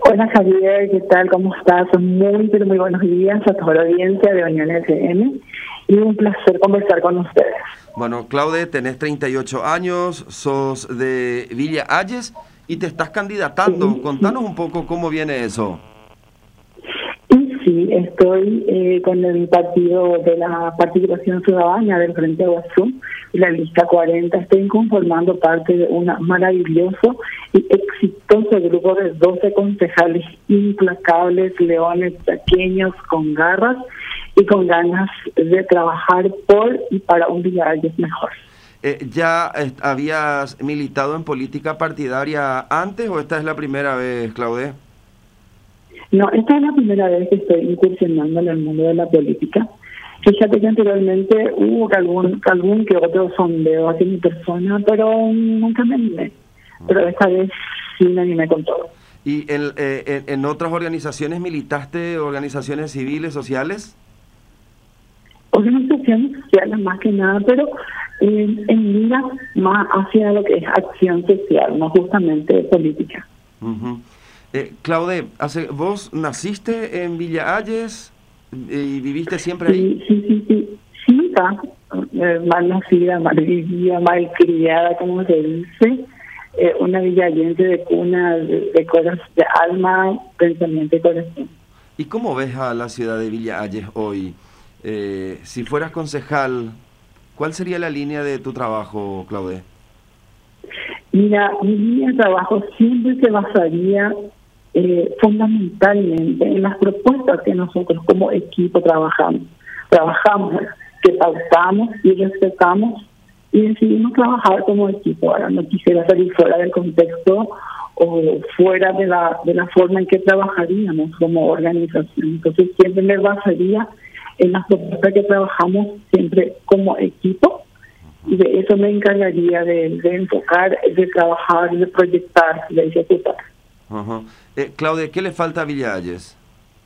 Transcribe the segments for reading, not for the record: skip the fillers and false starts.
Hola Javier, ¿qué tal? ¿Cómo estás? Muy, pero muy buenos días a toda la audiencia de Unión FM y un placer conversar con ustedes. Bueno, Claude, tenés 38 años, sos de Villa Ayes y te estás candidatando. Sí, Contanos un poco cómo viene eso. y sí, estoy con el partido de la Participación Ciudadana del Frente Guazú, la lista 40. Estoy conformando parte de un maravilloso y exitoso grupo de 12 concejales implacables, leones pequeños con garras y con ganas de trabajar por y para un Villa Ayes mejor. ¿Ya habías militado en política partidaria antes o esta es la primera vez, Claude? No, esta es la primera vez que estoy incursionando en el mundo de la política. Fíjate que anteriormente hubo algún que otro sondeo hacia mi persona, pero nunca me animé. Pero esta vez sí me animé con todo. ¿Y en otras organizaciones militaste, organizaciones civiles, sociales? Organizaciones sociales más que nada, pero en mira más hacia lo que es acción social, no justamente política. Uh-huh. Claude, ¿vos naciste en Villa Ayes y viviste siempre ahí? Sí, está mal nacida, mal vivida, mal criada, como se dice, una villayense de cuna, de alma, pensamiento y corazón. ¿Y cómo ves a la ciudad de Villa Ayes hoy? Si fueras concejal, ¿cuál sería la línea de tu trabajo, Claude? Mira, mi línea de trabajo siempre se basaría fundamentalmente en las propuestas que nosotros como equipo trabajamos, que pautamos y respetamos y decidimos trabajar como equipo. Ahora no quisiera salir fuera del contexto o fuera de la forma en que trabajaríamos como organización. Entonces siempre me basaría en las propuestas que trabajamos siempre como equipo y de eso me encargaría de enfocar, de trabajar, de proyectar, de ejecutar. Uh-huh. Claudia, ¿qué le falta a Villa Ayes?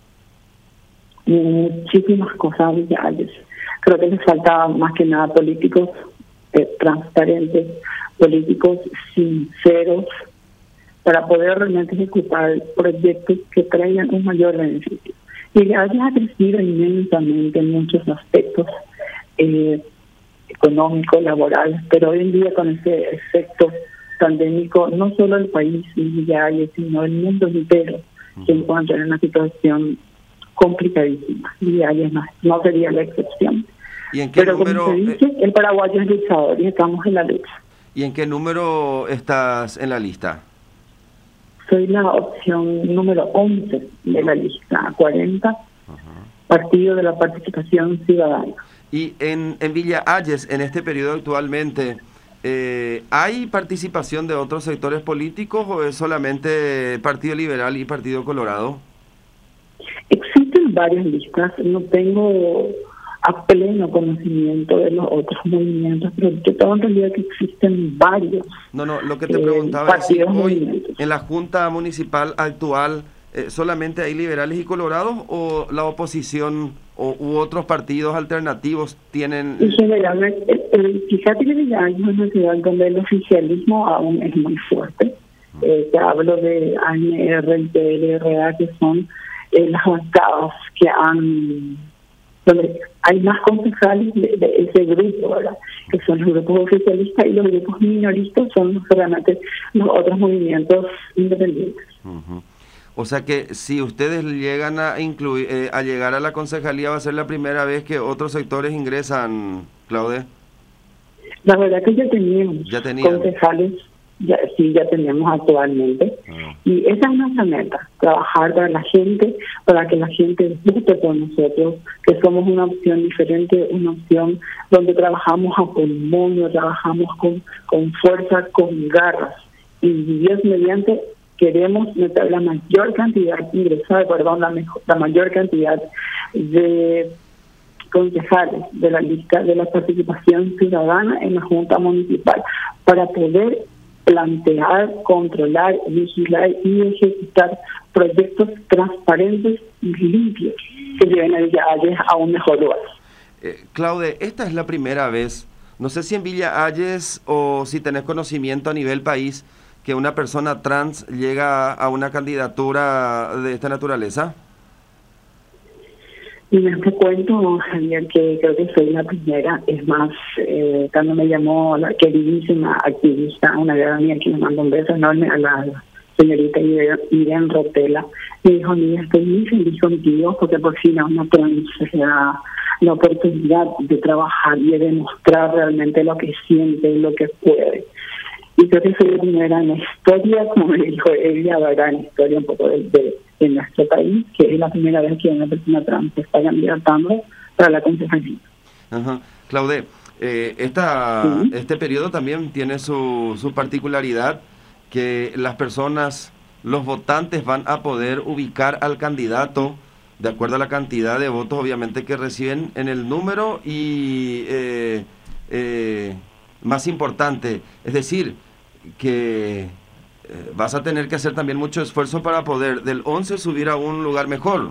Muchísimas cosas a Villa Ayes. Creo que les falta más que nada políticos transparentes, políticos sinceros, para poder realmente ejecutar proyectos que traigan un mayor beneficio. Villa Ayes ha crecido inmensamente en muchos aspectos económicos, laborales, pero hoy en día con este efecto pandémico, no solo el país y Villa Ayes, sino el mundo entero se encuentra en una situación complicadísima. Villa Ayes no sería la excepción. ¿Y en qué pero número, como se dice, el paraguayo es luchador y estamos en la lucha. ¿Y en qué número estás en la lista? Soy la opción número 11 de la lista 40, Partido de la Participación Ciudadana. Y en Villa Ayes, en este periodo actualmente, ¿hay participación de otros sectores políticos o es solamente Partido Liberal y Partido Colorado? Existen varias listas, no tengo a pleno conocimiento de los otros movimientos, pero yo tengo entendido que existen varios. No, lo que te preguntaba es si hoy movimientos. en la Junta Municipal actual solamente hay liberales y colorados o la oposición u otros partidos alternativos tienen... En general, fíjate que ya hay una ciudad donde el oficialismo aún es muy fuerte. Te hablo de ANR y PLRA, que son las bancadas que donde hay más concejales de ese grupo, ¿verdad? Que son los grupos oficialistas, y los grupos minoristas son realmente los otros movimientos independientes. Uh-huh. O sea que si ustedes llegan a incluir, a llegar a la concejalía, va a ser la primera vez que otros sectores ingresan, Claude. La verdad que ya teníamos concejales, ya tenemos actualmente, y esa es nuestra meta, trabajar para la gente, para que la gente vote por nosotros, que somos una opción diferente, una opción donde trabajamos a pulmón, trabajamos con fuerza, con garras, y Dios mediante queremos meter la mayor cantidad, la mayor cantidad de concejales de la lista de la participación ciudadana en la Junta Municipal para poder plantear, controlar, vigilar y ejecutar proyectos transparentes y limpios que lleven a Villa Ayes a un mejor lugar. Claude, esta es la primera vez, no sé si en Villa Ayes o si tenés conocimiento a nivel país, que una persona trans llega a una candidatura de esta naturaleza? Y te cuento, Javier, que creo que soy la primera. Es más, cuando me llamó la queridísima activista, una gran amiga que me mandó un beso enorme, a la señorita Irene Rotela, me dijo: mira, estoy muy feliz contigo porque por fin a una trans se da la oportunidad de trabajar y de demostrar realmente lo que siente y lo que puede. Y creo que soy la primera en la historia, como me dijo ella, ¿verdad?, en la historia un poco de nuestro país, que es la primera vez que una persona trans se está candidatando para la concejalía. Claude, este periodo también tiene su particularidad, que las personas, los votantes, van a poder ubicar al candidato de acuerdo a la cantidad de votos, obviamente, que reciben en el número y más importante, es decir, que vas a tener que hacer también mucho esfuerzo para poder del 11 subir a un lugar mejor.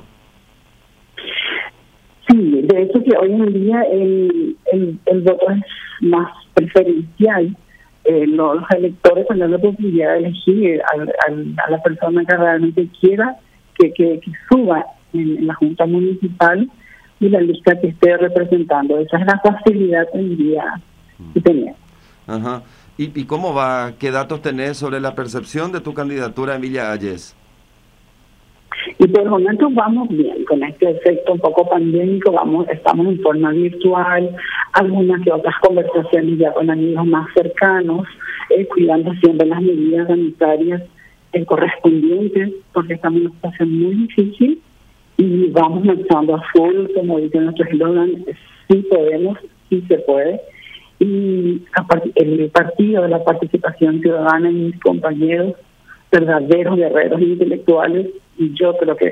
Sí, de hecho que hoy en día el voto es más preferencial. Los electores tienen la posibilidad de elegir a la persona que realmente quiera que suba en la Junta Municipal y la lista que esté representando. Esa es la facilidad hoy en día que tenemos. Ajá. ¿Y cómo va? ¿Qué datos tenés sobre la percepción de tu candidatura en Villa Ayes? Y por el momento vamos bien, con este efecto un poco pandémico, estamos en forma virtual, algunas que otras conversaciones ya con amigos más cercanos, cuidando siempre las medidas sanitarias correspondientes, porque estamos en una situación muy difícil y vamos lanzando a full, como dice nuestro eslogan: sí podemos, sí se puede. Y el partido de la participación ciudadana y mis compañeros, verdaderos guerreros intelectuales, y yo creo que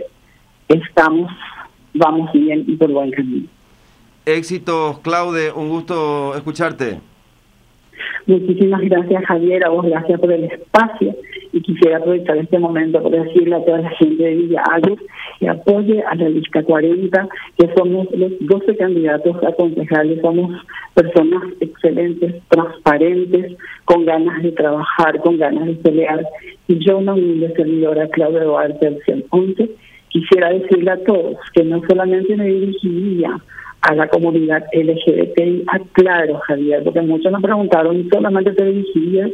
vamos bien y por buen camino. Éxitos, Claude, un gusto escucharte. Muchísimas gracias, Javier, a vos gracias por el espacio, y quisiera aprovechar este momento para decirle a toda la gente de Villa Ayes que apoye a la lista 40, que somos los 12 candidatos a concejales, somos personas excelentes, transparentes, con ganas de trabajar, con ganas de pelear, y yo, una humilde servidora, Claudia Duarte, opción 11, quisiera decirle a todos que no solamente me dirigiría a la comunidad LGBTI, claro, Javier, porque muchos nos preguntaron: ¿solamente te dirigirías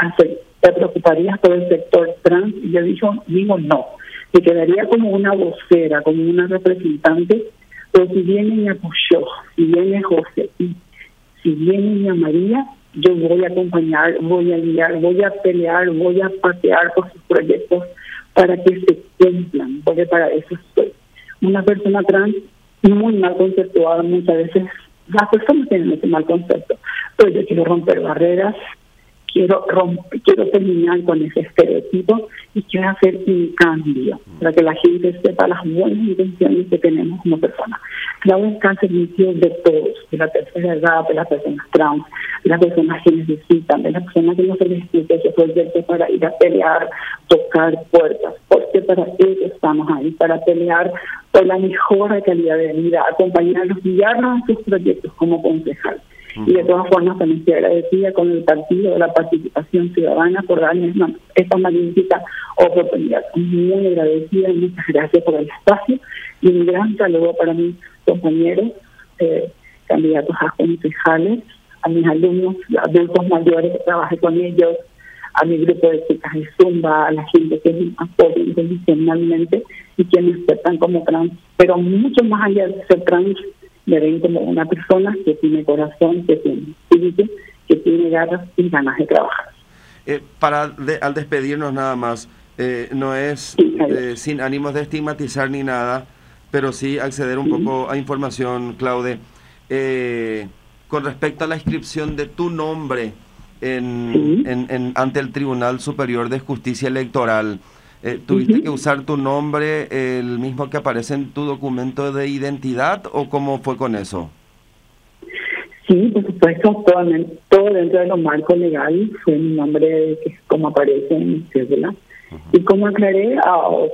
te preocuparías por el sector trans? Y yo digo no, me quedaría como una vocera, como una representante, pero si viene mi apoyó, si viene José, y si viene mi María, yo voy a acompañar, voy a guiar, voy a pelear, voy a patear por sus proyectos para que se cumplan, porque para eso estoy. Una persona trans muy mal conceptuada, muchas veces las personas tienen ese mal concepto, pero yo quiero romper barreras, quiero terminar con ese estereotipo y quiero hacer un cambio para que la gente sepa las buenas intenciones que tenemos como personas. Claudia está al servicio de todos, de la tercera edad, de las personas trans, de las personas que necesitan, de las personas que no se les explica ese proyecto para ir a pelear, tocar puertas, porque para eso estamos ahí, para pelear por la mejor calidad de vida, acompañarlos, guiarlos en sus proyectos como concejal. Y de todas formas también estoy agradecida con el Partido de la Participación Ciudadana por darme esta magnífica oportunidad. Muy agradecida y muchas gracias por el espacio, y un gran saludo para mis compañeros candidatos a concejales, a mis alumnos, adultos mayores que trabajé con ellos, a mi grupo de chicas de Zumba, a la gente que me apoya incondicionalmente y que me aceptan como trans, pero mucho más allá de ser trans, me ven como una persona que tiene corazón, que tiene espíritu, que tiene garras y ganas de trabajar. Al despedirnos nada más, no es sin ánimos de estigmatizar ni nada, pero sí acceder un poco a información, Claude, con respecto a la inscripción de tu nombre ante el Tribunal Superior de Justicia Electoral. ¿Tuviste que usar tu nombre, el mismo que aparece en tu documento de identidad, o cómo fue con eso? Sí, por supuesto, todo dentro de los marcos legales fue mi nombre, que es como aparece en mi cédula. Y como aclaré a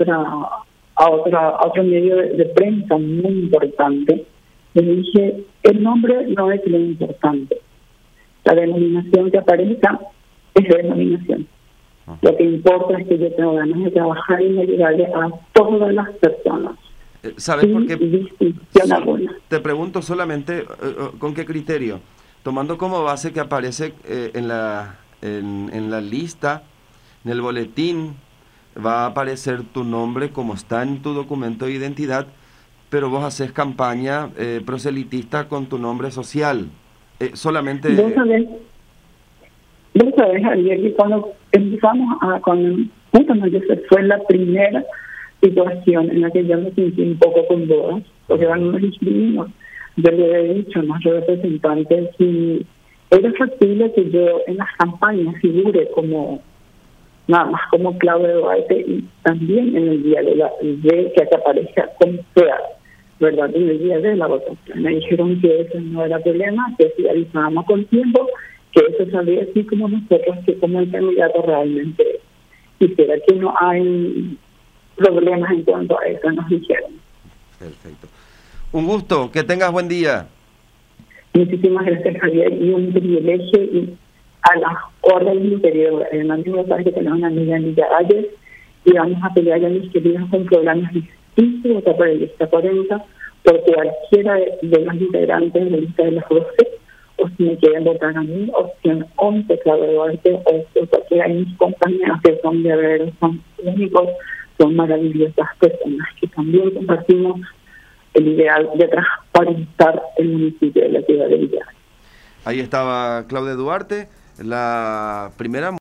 otro medio de prensa muy importante, le dije: el nombre no es lo importante, la denominación que aparezca es la denominación. Lo que importa es que yo tengo ganas de trabajar y de ayudarle a todas las personas. ¿Sabes por qué? Distinción alguna. Te pregunto solamente, ¿con qué criterio? Tomando como base que aparece en la lista, en el boletín, va a aparecer tu nombre como está en tu documento de identidad, pero vos haces campaña proselitista con tu nombre social. Solamente... Vos sabés, Javier, que cuando empezamos fue la primera situación en la que yo me sentí un poco con dudas, porque cuando nos inscribimos, yo le he dicho a nuestros representantes si era factible que yo en las campañas figure como nada más como Claudia Duarte y también en el día de que aparezca como sea, ¿verdad? En el día de la votación. Me dijeron que eso no era problema, que si avisábamos con tiempo, que eso salía así como nosotros, que como el candidato realmente quisiera, que no hay problemas en cuanto a eso, nos dijeron. Perfecto. Un gusto, que tengas buen día. Muchísimas gracias, Javier, y un privilegio y a las órdenes del interior. En la misma parte que tenemos una amiga en Villa Valles y vamos a pelear a mis queridos con programas distintos por el lista 40, por cualquiera de los integrantes de la lista de las 12, o si me quieren votar a mí, opción 11, Claudia Duarte, o cualquiera de mis compañeros que son guerreros, son únicos, son maravillosas personas que también compartimos el ideal de transparentar el municipio de la ciudad de Villa. Ahí estaba Claudia Duarte, la primera